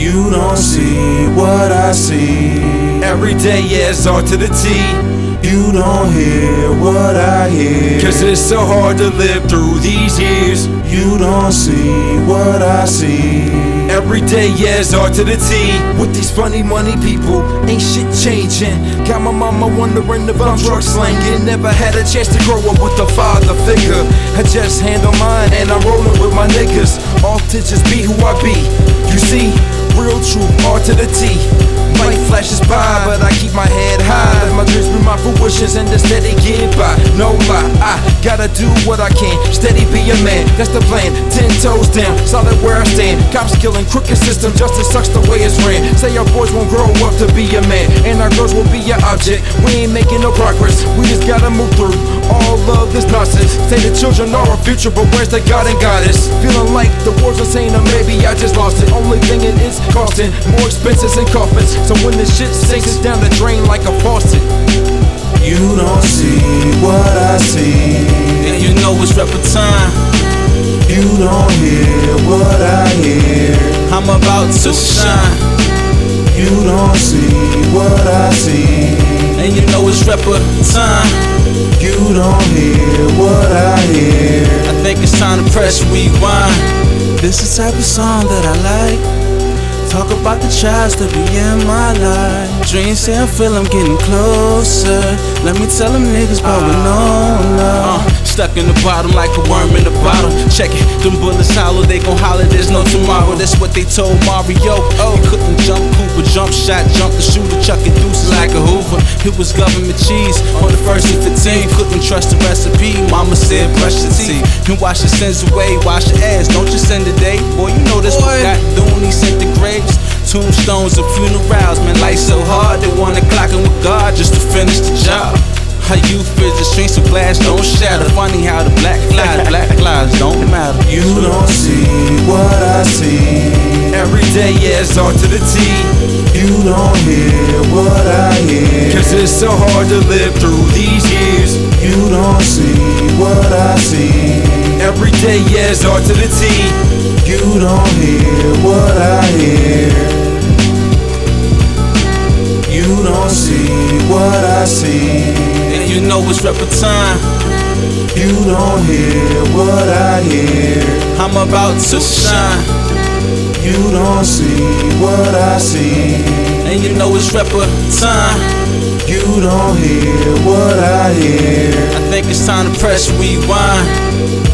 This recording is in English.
You don't see what I see. Every day, yeah, it's R to the T. You don't hear what I hear. Cause it's so hard to live through these years. You don't see what I see. Every day, yeah, it's R to the T. With these funny money people, ain't shit changing. Got my mama wondering if I'm drug slanging. Never had a chance to grow up with a father figure. I just handle mine and I'm rolling with my niggas. Off to just be who I be. You see, real true, R to the T. Light flashes by, but I keep my head high. Let my dreams be my fruitions and the steady get by. No lie, I gotta do what I can. Steady be a man, that's the plan. 10 toes down, solid where I stand. Cops killing, crooked system, justice sucks the way it's ran. Say our boys won't grow up to be a man, and our girls will be your object. We ain't making no progress, we just gotta move through all of this nonsense. Say the children are our future, but where's the God and goddess? Feeling like the war's insane, or maybe I just lost it. Only thing it is costing more expenses and coffins. So when this shit sinks, it's down the drain like a faucet. You don't see what I see. And you know it's rapper time. You don't hear what I hear. I'm about to shine. You don't see what I see. And you know it's rapper time. You don't hear what I hear. I think it's time to press rewind. This is the type of song that I like. Talk about the trials that be in my life. Dreams say I feel I'm getting closer. Let me tell them niggas about Winona. Stuck in the bottom like a worm in the bottle. Check it, them bullets hollow, they gon' holler, there's no tomorrow. That's what they told Mario. Oh, he couldn't jump Cooper, jump shot, jump the shooter, chucking deuces like a Hoover. It was government cheese on the 1st and 15. Couldn't trust the recipe, mama said brush your teeth and wash your sins away, wash your ass, don't you send a day. Boy, you know this what got doing, he sent the graves. Tombstones and funerals, man, life so hard. They wanna clock in with God just to finish the job. How you feel the streets of glass don't shatter. Funny how the black lives don't matter. You don't see what I see. Every day, yeah, it's R to the T. You don't hear what I hear. Cause it's so hard to live through these years. You don't see what I see. Every day, yeah, it's R to the T. You don't hear what I hear. You don't see what I see. And you know it's rapper time. You don't hear what I hear. I'm about to shine. You don't see what I see. And you know it's rapper time. You don't hear what I hear. I think it's time to press rewind.